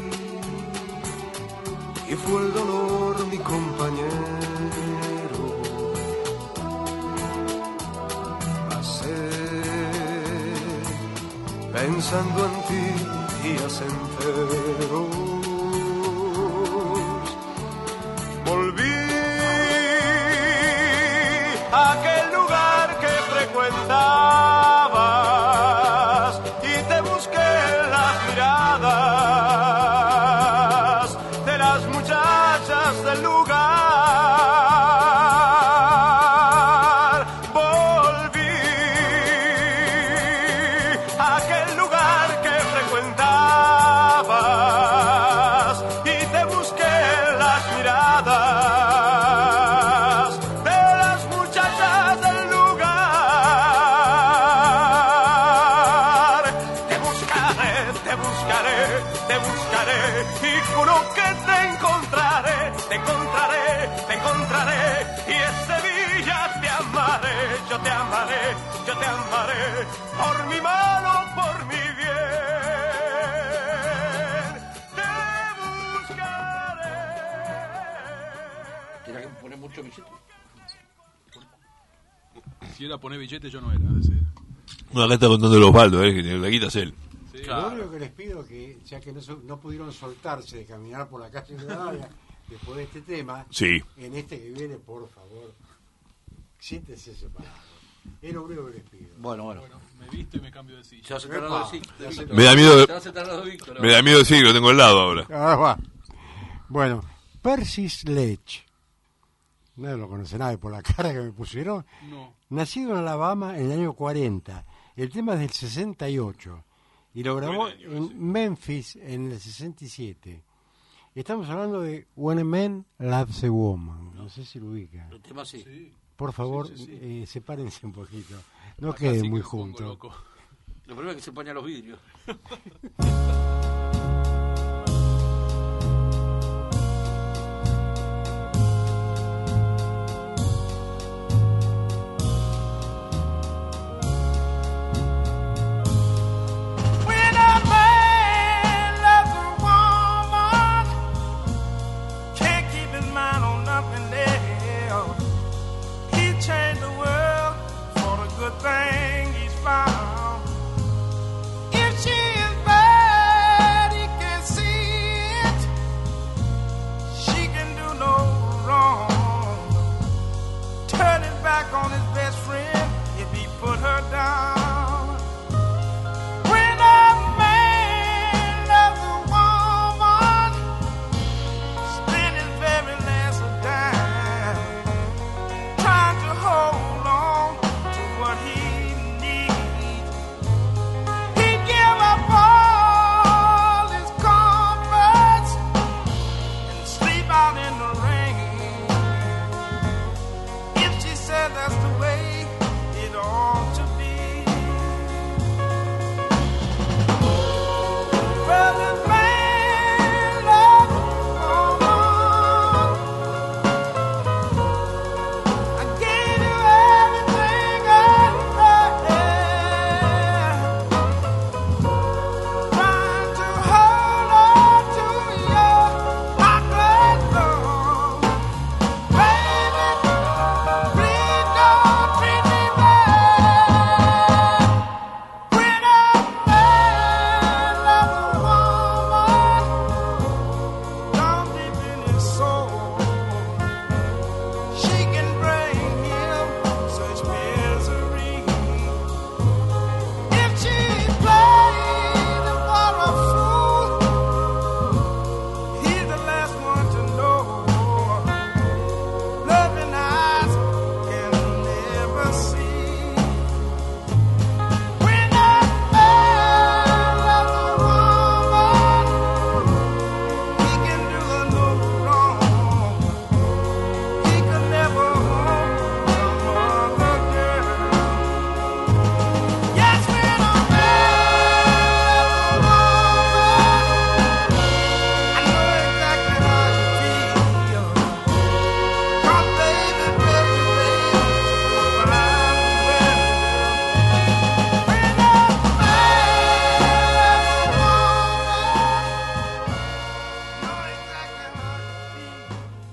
y fue el dolor mi compañero. Pensando en ti días enteros. Volví a aquel lugar que frecuentabas y te busqué en las miradas de las muchachas del lugar. Volví a aquel lugar que frecuentabas y te busqué en las miradas de las muchachas del lugar. Te buscaré, te buscaré, te buscaré y juro que te encontraré, te encontraré, te encontraré y ese día te amaré, yo te amaré, yo te amaré por mi mano, por mi bien. Te buscaré.
Tenía que poner mucho billete.
Si era poner billete, yo no era. Ese.
No, acá está contando el Osvaldo, eh, que la quita es él.
Sí,
Lo
claro.
único que les pido que, ya que no, so- no pudieron soltarse de caminar por la calle de Rivadavia después de este tema,
Sí.
en este que viene, por favor, siéntense separados. Es lo único que les pido.
Bueno, bueno.
Bueno, me visto y me cambio de silla.
Se va a sentar al lado de Víctor.
Ya se-
Me da miedo,
Se va a sentar al lado de Víctor.
me da miedo decir que lo tengo al lado ahora.
Ahora va. Bueno, Percy Sledge, nadie lo conoce nadie por la cara que me pusieron,
No.
nacido en Alabama en el año cuarenta. El tema es del sesenta y ocho y lo grabó
Buen año ese.
en Memphis en el sesenta y siete. Estamos hablando de When a Man Loves a Woman. No sé si lo ubica.
El tema sí.
Sí.
Por favor,
Sí, sí, sí.
eh, sepárense un poquito. No
Acá
queden
sí
muy
que me pongo
juntos.
loco.
Lo primero es que se ponen los vidrios.
When a man loves a woman, can't keep his mind on nothing else. He changed the world for the good thing he's found. If she is bad, his soul. She can bring him such misery. If she played him for a fool, he's the last one to know. Loving eyes can never see. When a man loves a woman, he can do her no wrong. He could never harm some other girl. Yes, when a man loves a woman, I know exactly how you feel. 'Cause baby, baby, baby, I'm well. When a man loves a woman, know exactly how you feel.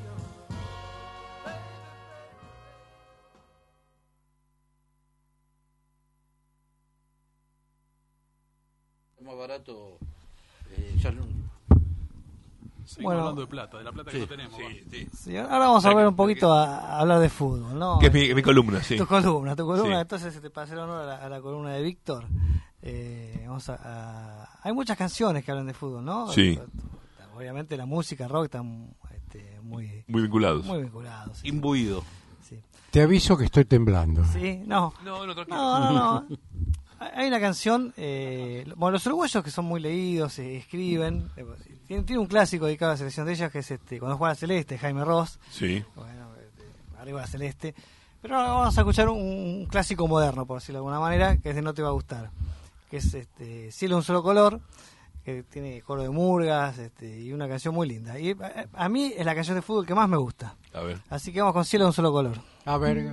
Más barato, eh, ya no.
Seguimos
Bueno.
hablando de plata, de la plata que
Sí,
no tenemos.
Sí,
va.
sí.
Sí, ahora vamos a volver un poquito a, a hablar de fútbol, ¿no?
Que es mi, mi columna, sí.
Tu columna, tu columna.
Sí.
Entonces, te para hacer honor a la, a la columna de Víctor. Eh, vamos a, a- hay muchas canciones que hablan de fútbol, ¿no?
Sí.
Obviamente la música rock están este, muy,
Muy vinculados.
muy vinculados. Sí.
Imbuido.
Sí.
Te aviso que estoy temblando.
Sí, no.
No, no, tranquilo.
No, no, no. Hay una canción, eh, bueno, los uruguayos que son muy leídos, eh, escriben, eh, tiene, tiene un clásico dedicado a la selección de ellas que es este, cuando juega la Celeste, Jaime Ross,
Sí.
bueno, este, arriba la Celeste, pero ahora vamos a escuchar un, un clásico moderno, por decirlo de alguna manera, que es de No Te Va a Gustar, que es este, Cielo de un Solo Color, que tiene coro de murgas este, y una canción muy linda. Y a, a mí es la canción de fútbol que más me gusta,
A ver.
así que vamos con Cielo de un Solo Color.
A ver.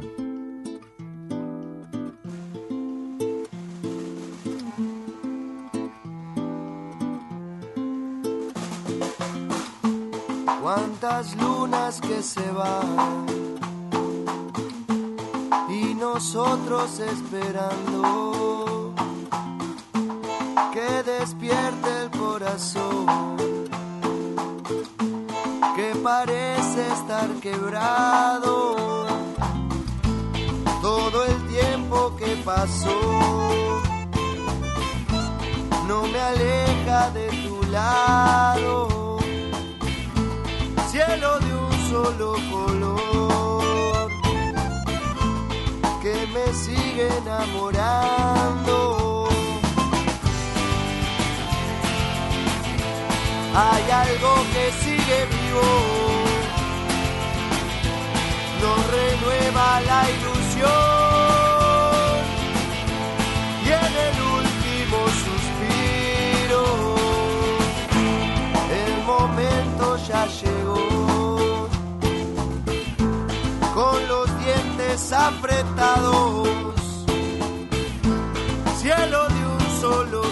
Cuántas lunas que se van y nosotros esperando que despierte el corazón que parece estar quebrado. Todo el tiempo que pasó no me aleja de tu lado. Cielo de un solo color que me sigue enamorando. Hay algo que sigue vivo, nos renueva la ilusión y en el último suspiro el momento ya llegó. Con los dientes apretados, cielo de un solo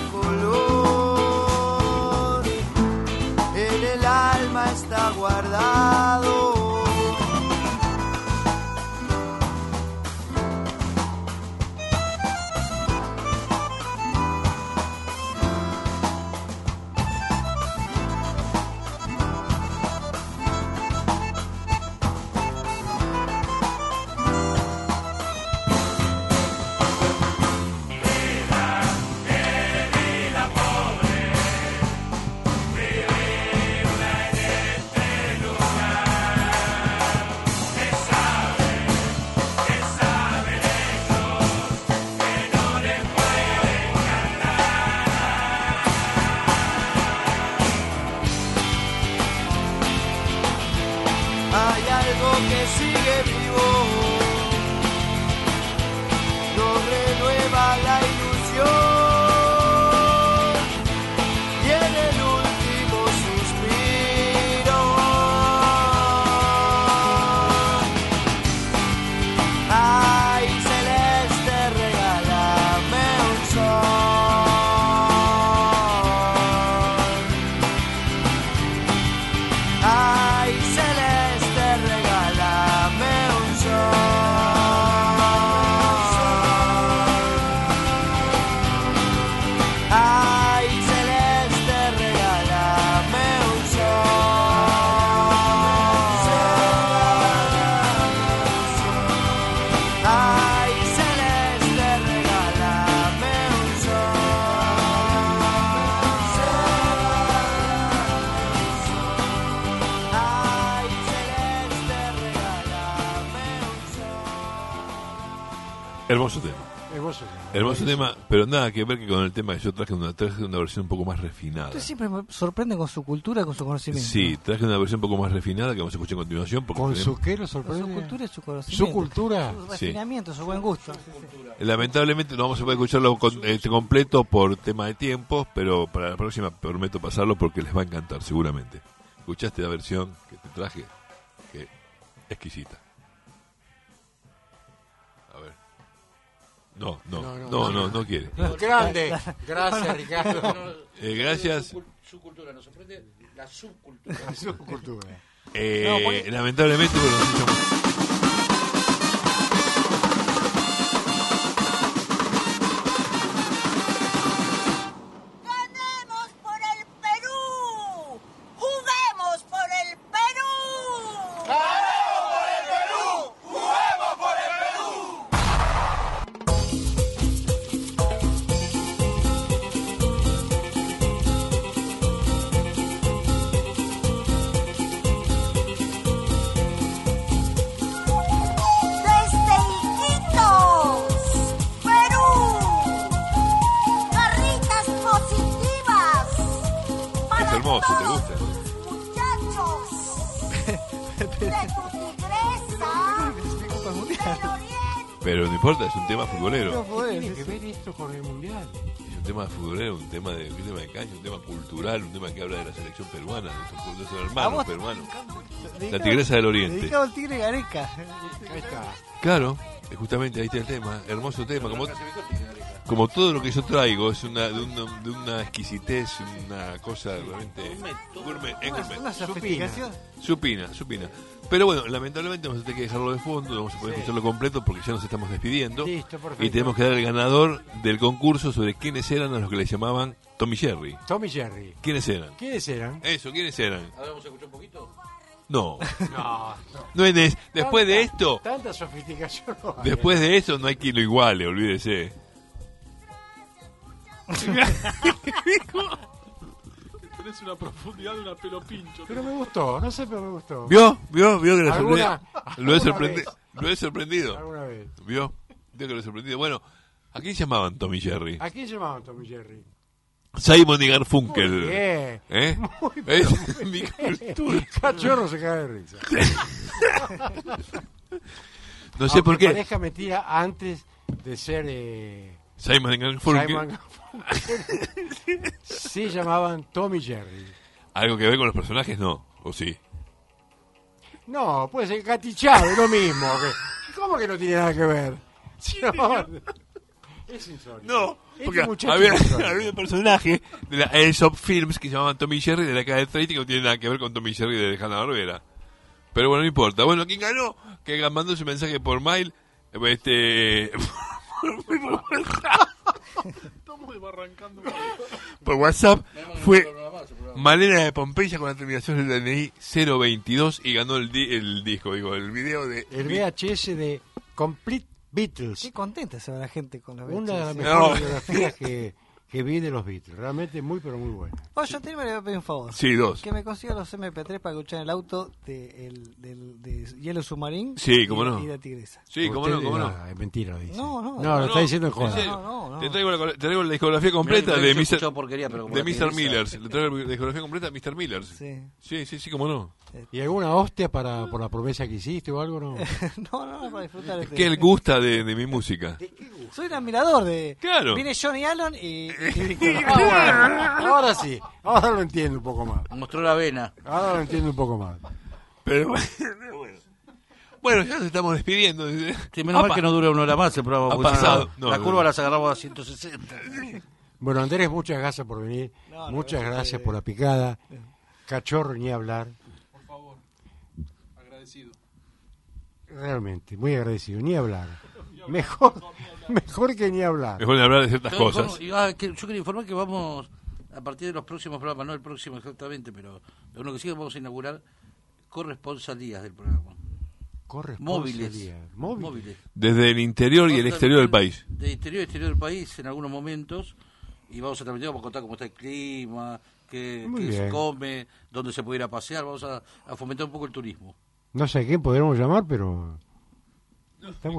color, en el alma está guardado. Hay algo que sigue vivo, nos renueva la ilusión y en el último suspiro. Ay, celeste, regálame un sol. Ay, celeste, regálame un sol.
Hermoso tema.
Hermoso tema.
Hermoso tema, pero nada que ver que con el tema que yo traje una, traje una versión un poco más refinada.
Usted siempre me sorprende con su cultura, con su conocimiento.
Sí, traje una versión un poco más refinada que vamos a escuchar a continuación. Porque
¿Con
tenemos...
su qué lo sorprende?
Con su cultura y su conocimiento.
¿Su cultura?
Su refinamiento, sí. Su buen gusto. Sí, sí.
Lamentablemente no vamos a poder escucharlo con, este, completo por tema de tiempos, pero para la próxima prometo pasarlo porque les va a encantar, seguramente. ¿Escuchaste la versión que te traje? Que exquisita. A ver. No, no, no, no, no, no, no quiere.
Grande. Gracias, Ricardo.
Eh, gracias.
Su, su cultura nos sorprende, la subcultura.
La subcultura.
Eh,
No, porque...
Lamentablemente, bueno, nos escuchamos. ¿Te gusta? Pero no importa, es un tema futbolero.
¿Qué tiene que ver esto con el mundial?
Es un tema futbolero, un tema de, un tema de cancha, un tema cultural, un tema que habla de la selección peruana, de sus, de sus hermanos peruanos. La Tigresa del Oriente.
Dedicado al Tigre Gareca.
Ahí está.
Claro, justamente ahí está el tema, hermoso tema. Como, como todo lo que yo traigo, es una de una, de una exquisitez, una cosa realmente gourmet, eh, gourmet.
Una sofisticación.
Supina, supina. Pero bueno, lamentablemente vamos a tener que dejarlo de fondo, vamos a poder sí. escucharlo completo porque ya nos estamos despidiendo.
Listo, perfecto.
Y tenemos que dar el ganador del concurso sobre quiénes eran a los que le llamaban Tommy Jerry.
Tommy Jerry.
¿Quiénes eran?
¿Quiénes eran?
Eso, ¿quiénes eran?
Ahora vamos a escuchar un poquito.
No.
No, no.
No es, después
tanta,
de esto.
Tanta sofisticación. No hay.
Después de eso no hay quien lo iguale, olvídese.
Tenés una profundidad de una pelo pincho.
Pero me gustó, no sé, pero me gustó.
¿Vio? ¿Vio? ¿Vio que lo
¿Alguna,
sorprendido? Lo he sorprendido.
vez?
Lo he sorprendido.
¿Alguna vez?
¿Vio? ¿Vio que lo he sorprendido? Bueno, ¿a quién llamaban Tommy Jerry?
¿A quién llamaban Tommy Jerry?
Simon y Garfunkel.
Muy bien.
¿Eh?
Muy
¿Es? Mi cultura.
Cachorro se cae de risa.
No sé por qué.
Pareja metida antes de ser eh,
Simon y Garfunkel.
Simon Garfunkel. Sí llamaban Tommy Jerry.
¿Algo que ver con los personajes? No. ¿O sí?
No, puede ser Katy Chávez, lo mismo. Que, ¿cómo que no tiene nada que ver? No, es insólito.
No, porque
este
había, había un personaje de la Aesop Films que se llamaban Tommy Jerry de la década del treinta que no tiene nada que ver con Tommy Jerry de Hanna-Barbera. Pero bueno, no importa. Bueno, ¿quién ganó? Que mandó su mensaje por mail. Este.
Estamos desbarrancando.
Por WhatsApp fue Malena de Pompeya con la terminación del D N I cero veintidós y ganó el, di el disco, digo, el video de.
El V H S de Complete Beatles.
Qué contenta se va la gente con los
Beatles. Una de las
no.
mejores biografías que, que vi de los Beatles. Realmente muy, pero muy buena.
Oh, yo te le voy a pedir un favor.
Sí, dos.
Que me consiga los M P tres para escuchar en el auto de, el, del, de Hielo Submarine.
Sí, cómo
y,
no.
y de Tigresa.
Sí, cómo no, cómo no.
Es mentira, lo dice.
No, no.
No,
no
lo está diciendo en joda.
No, no, no.
Te traigo la, te traigo la discografía completa
no,
de
no
mister
porquería, pero como
de
la
mister
Tigresa.
Millers. Le traigo la discografía completa de mister Millers.
Sí.
Sí, sí, sí, cómo no.
¿Y alguna hostia para por la promesa que hiciste o algo? No,
no, no, para disfrutar.
Es que él gusta de, de mi música.
¿De qué gusta? Soy un admirador de.
Claro.
Viene Johnny Allen y. y
ah, bueno. Ahora sí, ahora lo entiendo un poco más.
Mostró la vena.
Ahora lo entiendo un poco más.
Pero bueno. Bueno, ya nos estamos despidiendo.
Sí, menos mal que no dura una hora más el programa.
Ha pasado.
No, la
no,
curva
no.
las agarramos a ciento sesenta.
Bueno, Andrés, muchas gracias por venir.
No, no,
muchas
no,
gracias
no,
por la picada. Cachorro, ni hablar.
Por favor. Agradecido.
Realmente, muy agradecido. Ni hablar. Mejor, mejor que ni hablar.
Mejor de hablar de ciertas
Yo,
cosas.
informo, y, ah, que, yo quería informar que vamos, a partir de los próximos programas, no el próximo exactamente, pero uno que sigue, vamos a inaugurar corresponsalías del programa. Móviles.
Móviles.
Móviles.
Desde el interior y el exterior del país.
Del interior y exterior del país en algunos momentos. Y vamos a transmitir, vamos a contar cómo está el clima, qué, qué se come, dónde se puede ir a pasear. Vamos a, a fomentar un poco el turismo.
No sé a quién podremos llamar, pero está bueno.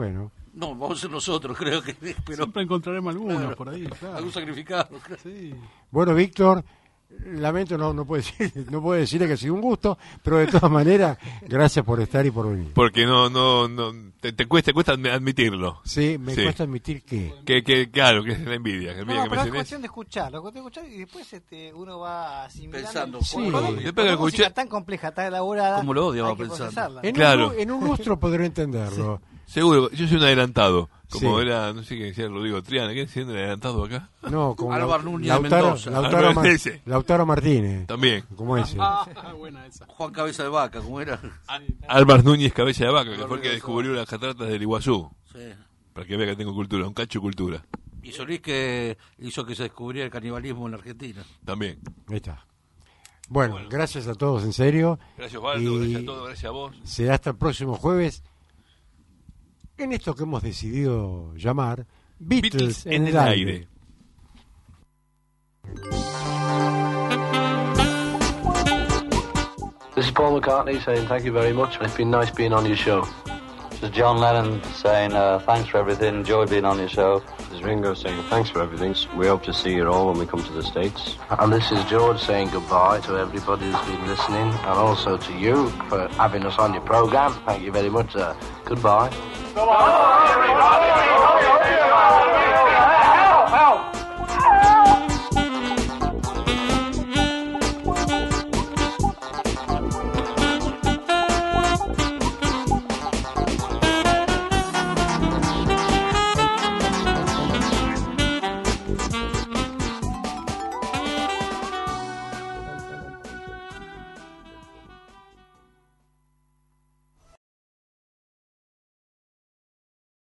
No, vamos a ser nosotros, creo que. Pero,
siempre encontraremos algunos
claro,
por ahí, claro.
Algún sacrificado, claro.
Sí.
Bueno, Víctor, lamento no no puedo decir, no puedo decirle que ha sido un gusto, pero de todas maneras, gracias por estar y por venir.
Porque no, no, no te, te cuesta, cuesta admitirlo.
Sí, me
sí.
cuesta admitir que...
que, que claro, que es la envidia. Que
No,
envidia
no,
que
pero
me
es
tenés.
cuestión de escucharlo, es cuestión de escuchar y después este, uno va asimilando.
Pensando,
Sí.
Cuando-
Después
cuando
de
música
escuchar-
tan compleja, tan elaborada,
Como lo odio,
hay
va
que
pensando.
procesarla.
En,
Claro.
un, en un lustro podré entenderlo.
Seguro, yo soy un adelantado. Como
Sí.
era, no sé qué decía Rodrigo Triana. ¿Quién es el adelantado acá?
No, como
Álvaro
Lau-
Núñez de
Lautaro,
Mendoza.
Lautaro,
Álvaro
Mar-
ese.
Lautaro Martínez.
También.
Como ese.
Ah, buena esa.
Juan Cabeza de Vaca, ¿cómo era?
Álvaro Núñez Cabeza de Vaca, que fue el que
Rodrigo
descubrió las cataratas del Iguazú.
Sí.
Para que vea que tengo cultura, un cacho de cultura.
Y Solís que hizo que se descubriera el canibalismo en la Argentina.
También.
Ahí está. Bueno, gracias a todos, en serio.
Gracias, Osvaldo.
Y
Gracias a todos. Gracias a vos.
será hasta el próximo jueves en esto que hemos decidido llamar Beatles, en el aire.
This is Paul McCartney saying thank you very much. It's been nice being on your show.
This is John Lennon saying uh, thanks for everything. Enjoy being on your show.
This is Ringo saying thanks for everything. We hope to see you all when we come to the States.
And this is George saying goodbye to everybody who's been listening, and also to you for having us on your program. Thank you very much. Uh, goodbye.
Come on, everybody!